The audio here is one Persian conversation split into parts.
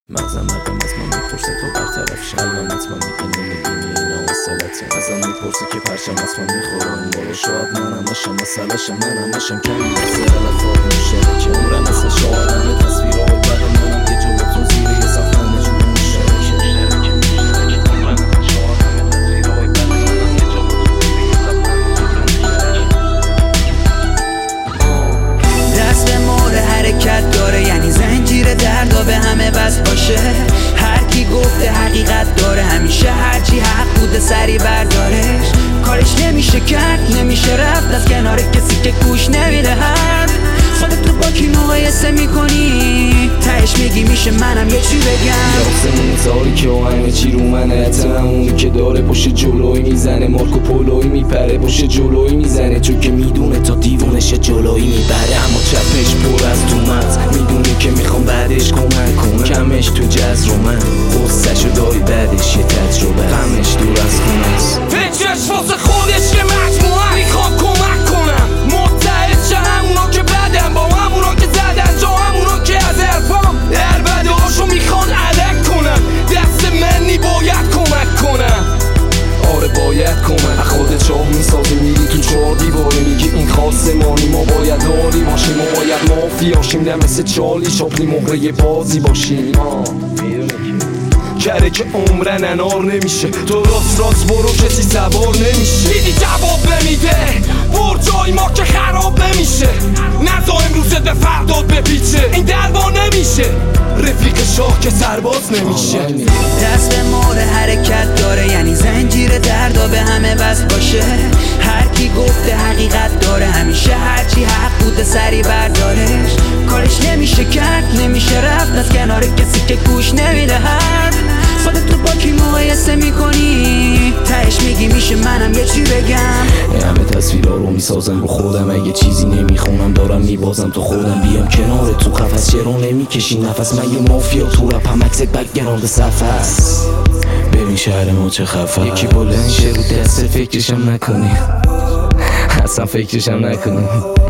مغزم مردم از من میپرسه تو برطرفش قلبم حتما میگه نمیدونی اینا وصلته ازم میپرسه که پرچم از من میخوره اون بالا شاید منم باشم مسئلهشم منم باشم کمی بسه علفات میشه که عمرم مثل شاهدم تصویرها بد منم که جلو تو زیر یه صفحه نجور دست مور حرکت داره، یعنی زنجیر دردا به همه وصل باشه. هر کی گفته حقیقت داره، همیشه هرچی حق بوده سری بردارش. کارش نمیشه کرد، نمیشه رفت از کنار کسی که گوش نمیده حرف. خودت رو با کی مقایسه میکنی؟ تهش میگی میشه منم یه چی بگم. آسمون تاریکه و همه چی رو منه، اونی که داره پشت جلوی میزنه، مارکو پولوی میپره پشت جلوی میزنه، چون که میدونه تا دیوونش جلوی میبره. اما چپش پر از تومت، میدونه که میخوام بعدش کمک کنم، کمش تو جز رو من غصه‌شو داری بعدش یه تجربه، غمش دور از خونست. فکرش واسه خودش یه مجموعه، میخوام کمک کنم متحد شه همونا که بدن با همونا که زدن جا، همونا که از حرفام دربده هاشو میخوان علک کنم. دست منی باید کمک کنم، آره باید کمک. خودت چاه میسازی میری تو چهار دیواره، میگی این خواستمانی ما باید داری باشیم، ما باید مافیاشیم، نه مثل چالی چاپلی مهره بازی باشیم. کره که عمرن انار نمیشه، تو راست برو کسی سوار نمیشه. دیدی جواب نمیده برجای ما که خراب نمیشه، نزا امروزت به فرداد بپیچه، این دربا نمیشه رفیق شاه که سرباز نمیشه. دست مور حرکت داره، یعنی زنجیر دردا به همه وصل باشه. هر کی گفته حقیقت داره، همیشه هرچی حق بوده سری بردارش. کارش نمیشه کرد، نمیشه رفت از کنار کسی که گوش نمیده حرف. خودت رو با کی مقایسه میکنی؟ تهش میگی میشه منم یه چی بگم. همه تصویرها رو میسازم رو خودم، اگه چیزی نمیخونم دارم میبازم تو خودم. بیام کنار تو قفس چرا نمیکشی نفس، من یه مافیا تو رپم عکست بک‌گراند صفحه‌ست. ببین شهر ما چه خفه، یکی بلند شه رو دست فکرشم نکنی، اصلا فکرشم نکنی.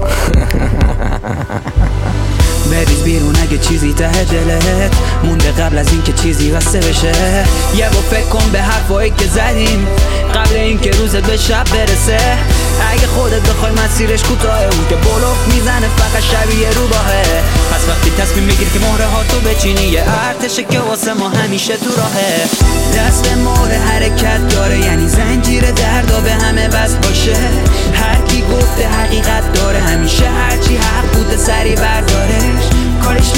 بریز بیرون اگه چیزی ته دلت مونده قبل از اینکه چیزی بسته بشه. یه با فکر کن به حرفایی که زدیم قبل اینکه روزت به شب برسه. اگه خودت بخوای مسیرش کوتاهه، اون که بلوف میزنه فقط شبیه روباهه. پس وقتی تصمیم میگیر که مهره ها تو بچینی، یه ارتشه که واسه ما همیشه تو راهه. دست مهره حرکت داره، یعنی زنجیر دردا به همه وصل باشه. هر کی گفته حقیقت داره، همیشه هرچی حق بوده سری بردارش. کارش